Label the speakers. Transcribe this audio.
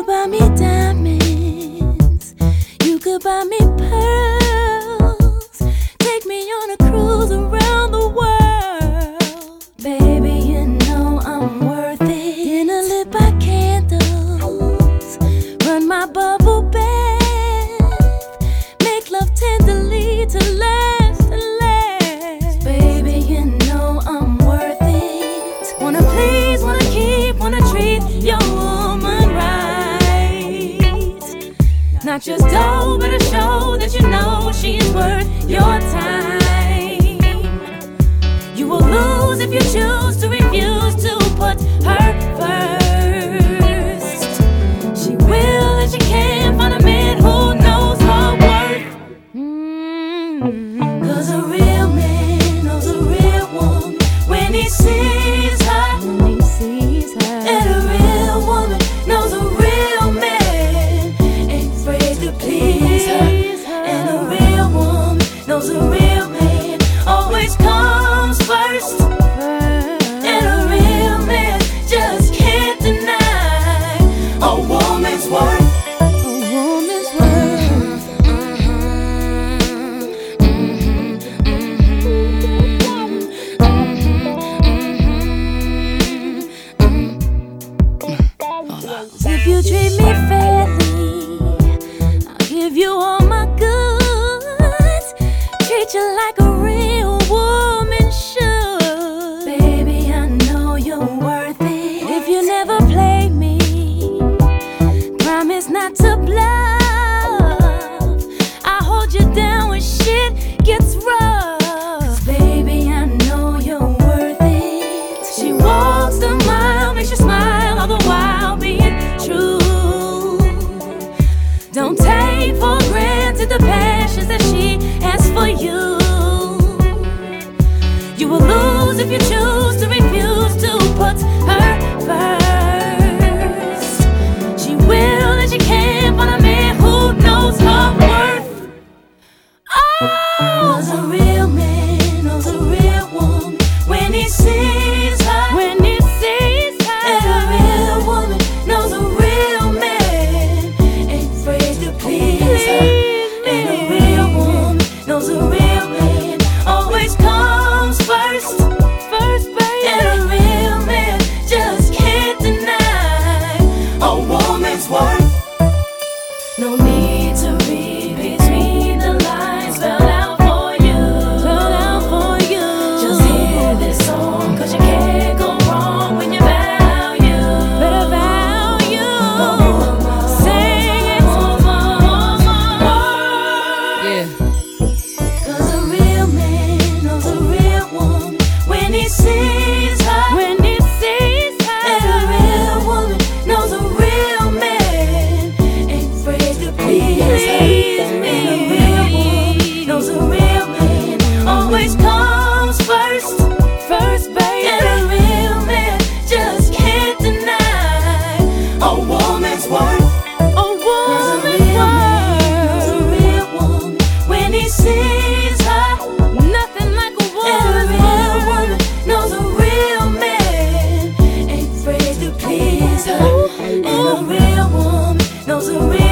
Speaker 1: buy me diamonds, you could buy me pearls, take me on a cruise around the world. Baby, you know I'm worth it. Dinner lit by candles, run my bubble bath, make love tenderly to last and last. Baby, you know I'm worth it. Wanna please, wanna keep, wanna treat your woman right. Not just dough, but a show that you know she's worth your time. You will lose if you choose to refuse to put her first. She will and she can find a man who knows her worth. Cause a real man knows a real woman when he sees her. And a real woman knows a real man ain't afraid to please her. And a real woman knows a real man always comes first. And a real man just can't deny a woman's worth. A woman's worth. If you treat me fairly, I'll give you all my goods. Treat you like a real woman should. Baby, I know you're worth it. If you never play me, promise not to bluff. I'll hold you down when shit gets rough. 'Cause baby, I know you're worth it. She walks the mile, makes you smile, all the while being true. Don't take for granted the passions that she has for you. You will lose if you choose to refuse to put her first. She will and she can find a man who knows her worth. Cause a real man knows a real woman when he sees her. And a real woman knows a real man ain't afraid to please her. And a real woman knows a real man always comes first. And a real man just can't deny a woman's worth. No need to read between the lines, spelled out for you. Just hear this song, 'cause you can't go wrong when you value. Better value. Sing it, yeah. 'Cause a real man knows a real woman when he sees her. And a real woman knows a real man ain't afraid to please her. And a real woman knows a real man always comes first. And a real man just can't deny a woman's worth. Cause a real man knows a real woman when he sees her. Nothing like a woman. And a real woman knows a real man ain't afraid to please her. And a real woman knows a real